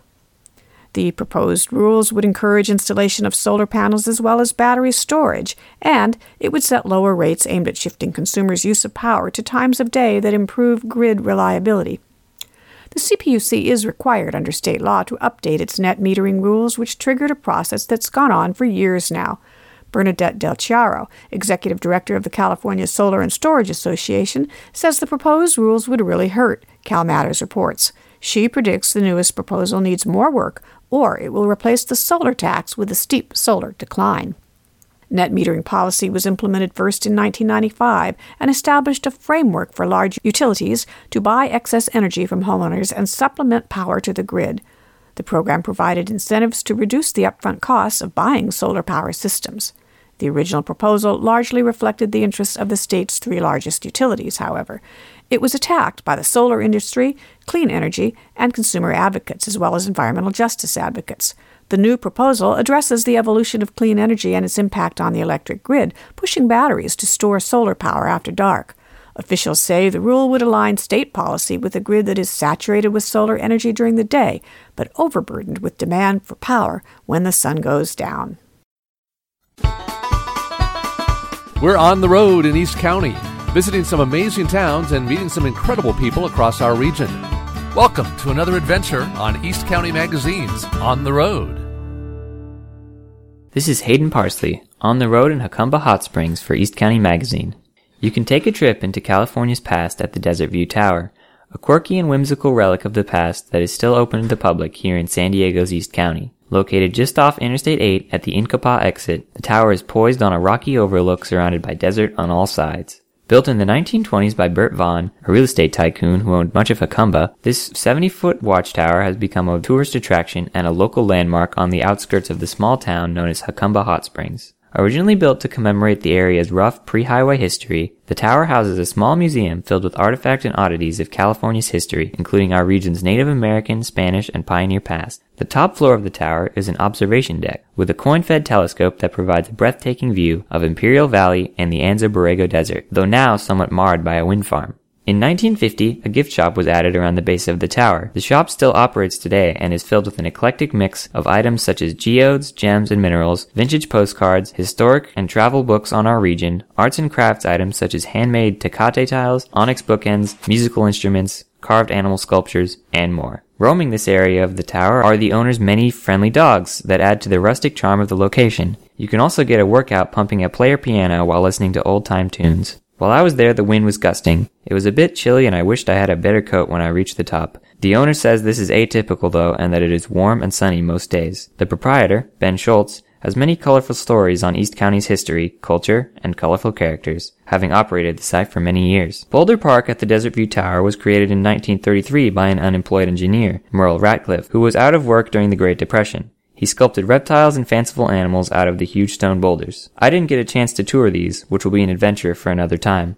The proposed rules would encourage installation of solar panels as well as battery storage, and it would set lower rates aimed at shifting consumers' use of power to times of day that improve grid reliability. The CPUC is required under state law to update its net metering rules, which triggered a process that's gone on for years now. Bernadette Del Chiaro, executive director of the California Solar and Storage Association, says the proposed rules would really hurt, CalMatters reports. She predicts the newest proposal needs more work, or it will replace the solar tax with a steep solar decline. Net metering policy was implemented first in 1995 and established a framework for large utilities to buy excess energy from homeowners and supplement power to the grid. The program provided incentives to reduce the upfront costs of buying solar power systems. The original proposal largely reflected the interests of the state's three largest utilities, however. It was attacked by the solar industry, clean energy, and consumer advocates, as well as environmental justice advocates. The new proposal addresses the evolution of clean energy and its impact on the electric grid, pushing batteries to store solar power after dark. Officials say the rule would align state policy with a grid that is saturated with solar energy during the day, but overburdened with demand for power when the sun goes down. We're on the road in East County, visiting some amazing towns and meeting some incredible people across our region. Welcome to another adventure on East County Magazine's On the Road. This is Hayden Parsley, on the road in Jacumba Hot Springs for East County Magazine. You can take a trip into California's past at the Desert View Tower, a quirky and whimsical relic of the past that is still open to the public here in San Diego's East County. Located just off Interstate 8 at the Incapa exit, the tower is poised on a rocky overlook surrounded by desert on all sides. Built in the 1920s by Bert Vaughn, a real estate tycoon who owned much of Jacumba, this 70-foot watchtower has become a tourist attraction and a local landmark on the outskirts of the small town known as Jacumba Hot Springs. Originally built to commemorate the area's rough pre-highway history, the tower houses a small museum filled with artifacts and oddities of California's history, including our region's Native American, Spanish, and pioneer past. The top floor of the tower is an observation deck with a coin-fed telescope that provides a breathtaking view of Imperial Valley and the Anza Borrego Desert, though now somewhat marred by a wind farm. In 1950, a gift shop was added around the base of the tower. The shop still operates today and is filled with an eclectic mix of items such as geodes, gems and minerals, vintage postcards, historic and travel books on our region, arts and crafts items such as handmade Tecate tiles, onyx bookends, musical instruments, carved animal sculptures, and more. Roaming this area of the tower are the owner's many friendly dogs that add to the rustic charm of the location. You can also get a workout pumping a player piano while listening to old-time tunes. While I was there, the wind was gusting. It was a bit chilly and I wished I had a better coat when I reached the top. The owner says this is atypical though, and that it is warm and sunny most days. The proprietor, Ben Schultz, has many colorful stories on East County's history, culture, and colorful characters, having operated the site for many years. Boulder Park at the Desert View Tower was created in 1933 by an unemployed engineer, Merle Ratcliffe, who was out of work during the Great Depression. He sculpted reptiles and fanciful animals out of the huge stone boulders. I didn't get a chance to tour these, which will be an adventure for another time.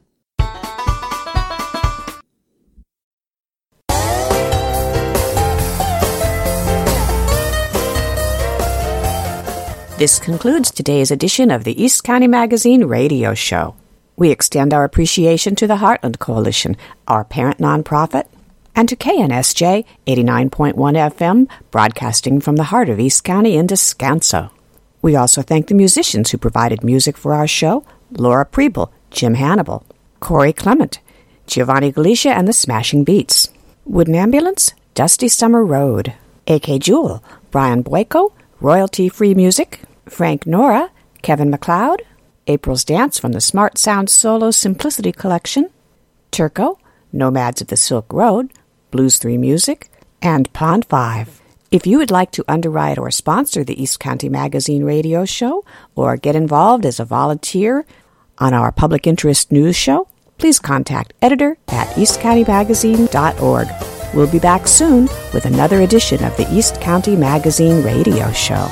This concludes today's edition of the East County Magazine radio show. We extend our appreciation to the Heartland Coalition, our parent nonprofit, and to KNSJ 89.1 FM, broadcasting from the heart of East County in Descanso. We also thank the musicians who provided music for our show: Laura Preble, Jim Hannibal, Corey Clement, Giovanni Galicia and the Smashing Beats, Wooden Ambulance, Dusty Summer Road, A.K. Jewel, Brian Boyko, Royalty-Free Music, Frank Nora, Kevin MacLeod, April's Dance from the Smart Sound Solo Simplicity Collection, Turco, Nomads of the Silk Road, Blues 3 Music, and Pond 5. If you would like to underwrite or sponsor the East County Magazine radio show or get involved as a volunteer on our public interest news show, please contact editor@eastcountymagazine.org. We'll be back soon with another edition of the East County Magazine radio show.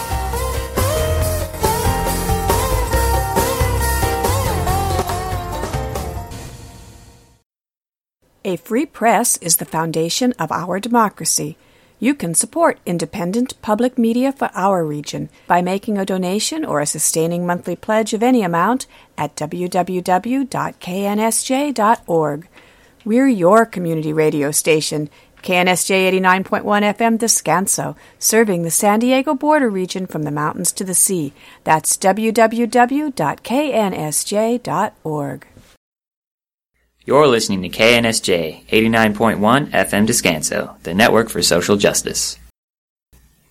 A free press is the foundation of our democracy. You can support independent public media for our region by making a donation or a sustaining monthly pledge of any amount at www.knsj.org. We're your community radio station, KNSJ 89.1 FM Descanso, serving the San Diego border region from the mountains to the sea. That's www.knsj.org. You're listening to KNSJ 89.1 FM Descanso, the network for social justice.